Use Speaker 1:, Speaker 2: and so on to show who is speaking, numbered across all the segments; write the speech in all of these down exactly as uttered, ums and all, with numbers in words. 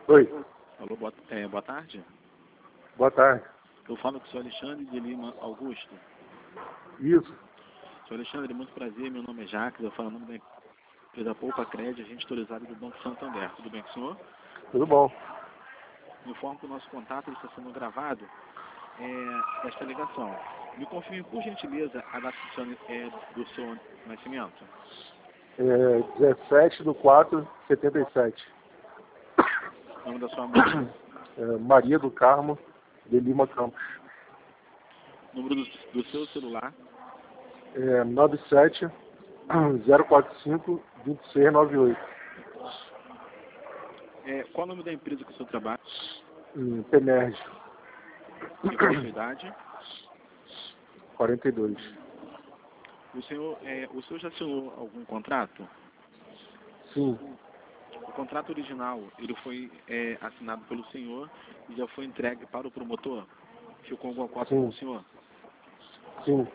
Speaker 1: Oi,
Speaker 2: Alô, boa, é, boa tarde.
Speaker 1: boa tarde.
Speaker 2: Eu falo com o senhor Alexandre de Lima Augusto.
Speaker 1: Isso,
Speaker 2: Senhor Alexandre, muito prazer. Meu nome é Jacques. Eu falo em nome da empresa Poupa Crédito, agente autorizado do Banco Santander. Tudo bem com o senhor?
Speaker 1: tudo bom.
Speaker 2: Informo que o nosso contato está sendo gravado é, esta ligação. Me confirme, por gentileza, a data do seu, é, do seu nascimento.
Speaker 1: É dezessete de quatro de setenta e sete.
Speaker 2: O nome da sua mãe.
Speaker 1: É, Maria do Carmo de Lima Campos.
Speaker 2: Número do, do seu celular.
Speaker 1: É nove sete zero quatro cinco dois seis nove oito.
Speaker 2: É, qual o nome da empresa que o senhor trabalha?
Speaker 1: Hum, Penerge.
Speaker 2: E qual a sua idade?
Speaker 1: quarenta e dois.
Speaker 2: O senhor, é, o senhor já assinou algum contrato?
Speaker 1: Sim,
Speaker 2: O contrato original, ele foi é, assinado pelo senhor e já foi entregue para o promotor? Ficou alguma cópia com o
Speaker 1: sim,
Speaker 2: senhor?
Speaker 1: sim,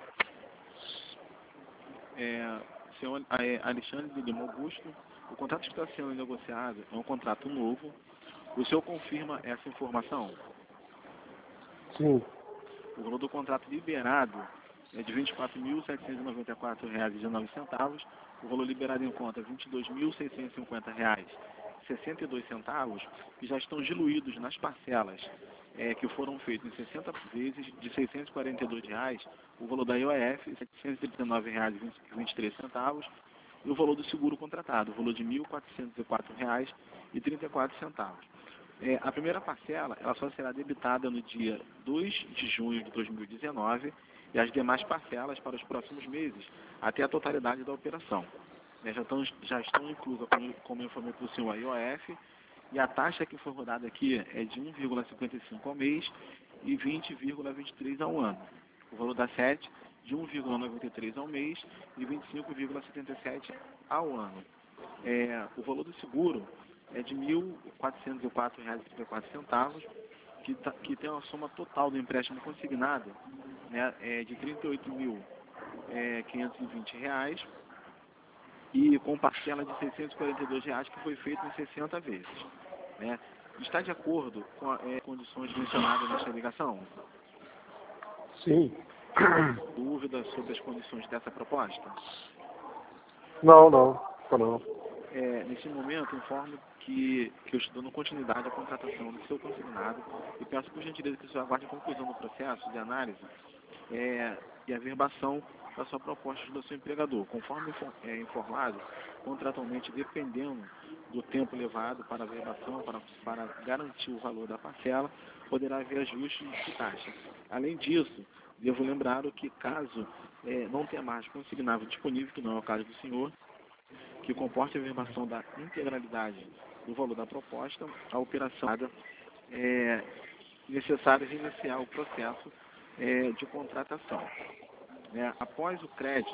Speaker 2: É, senhor é, Alexandre de Lima Augusto, o contrato que está sendo negociado é um contrato novo. O senhor confirma essa informação?
Speaker 1: sim,
Speaker 2: O valor do contrato liberado é de vinte e quatro mil setecentos e noventa e quatro reais e dezenove centavos. O valor liberado em conta é vinte e dois mil seiscentos e cinquenta reais e sessenta e dois centavos, que já estão diluídos nas parcelas é, que foram feitas em sessenta vezes de seiscentos e quarenta e dois reais, o valor da I O F, setecentos e dezenove reais e vinte e três centavos, e o valor do seguro contratado, o valor de mil quatrocentos e quatro reais e trinta e quatro centavos. É, a primeira parcela ela só será debitada no dia dois de junho de dois mil e dezenove e as demais parcelas para os próximos meses, até a totalidade da operação. É, já, estão, já estão inclusas, como, como eu informei para o senhor, a I O F, e a taxa que foi rodada aqui é de um vírgula cinquenta e cinco ao mês e vinte vírgula vinte e três ao ano. O valor da S E T de um vírgula noventa e três ao mês e vinte e cinco vírgula setenta e sete ao ano. É, o valor do seguro é de mil quatrocentos e quatro reais e trinta e quatro centavos, que, tá, que tem uma soma total do empréstimo consignado, né, é de trinta e oito mil quinhentos e vinte reais e com parcela de seiscentos e quarenta e dois reais que foi feito em sessenta vezes. Né? Está de acordo com as é, condições mencionadas nesta ligação?
Speaker 1: sim.
Speaker 2: Dúvidas sobre as condições dessa proposta?
Speaker 1: Não, não, não.
Speaker 2: É, nesse momento, informo que, que eu estou dando continuidade à contratação do seu consignado e peço por gentileza que o senhor aguarde a conclusão do processo de análise é, e a verbação da sua proposta do seu empregador. Conforme é, informado, contratualmente, dependendo do tempo levado para a verbação, para, para garantir o valor da parcela, poderá haver ajustes de taxa. Além disso, devo lembrar que caso é, não tenha mais consignável disponível, que não é o caso do senhor, que comporte a verbação da integralidade do valor da proposta, a operação é necessária reiniciar o processo é, de contratação. É, após o crédito,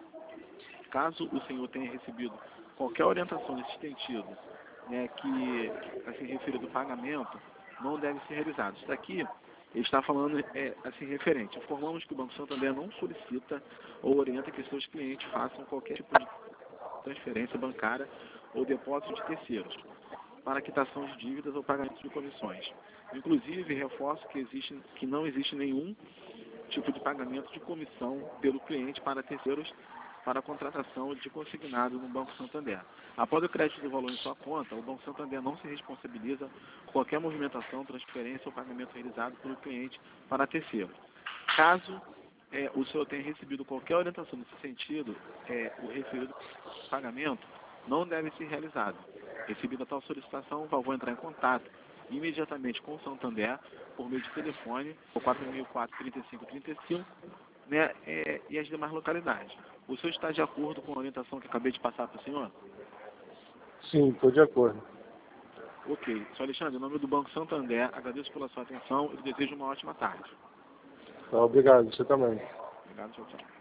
Speaker 2: caso o senhor tenha recebido qualquer orientação nesse sentido, né, que, assim, referido ao pagamento, não deve ser realizado. Isso aqui ele está falando é, assim, referente. Informamos que o Banco Santander não solicita ou orienta que seus clientes façam qualquer tipo de transferência bancária ou depósito de terceiros para quitação de dívidas ou pagamento de comissões. Inclusive, reforço que, existe, que não existe nenhum tipo de pagamento de comissão pelo cliente para terceiros para a contratação de consignado no Banco Santander. Após o crédito do valor em sua conta, o Banco Santander não se responsabiliza por qualquer movimentação, transferência ou pagamento realizado pelo cliente para terceiros. Caso é, o senhor tenha recebido qualquer orientação nesse sentido, é, o referido pagamento não deve ser realizado. Recebida tal solicitação, o favor entrar em contato imediatamente com o Santander por meio de telefone, o quatro mil quatrocentos e trinta e cinco trinta e cinco, né, é, e as demais localidades. O senhor está de acordo com a orientação que acabei de passar para o senhor?
Speaker 1: Sim, estou de acordo.
Speaker 2: Ok. Senhor Alexandre, em nome do Banco Santander, agradeço pela sua atenção e desejo uma ótima tarde.
Speaker 1: Tá, obrigado, você também.
Speaker 2: Obrigado, tchau, tchau.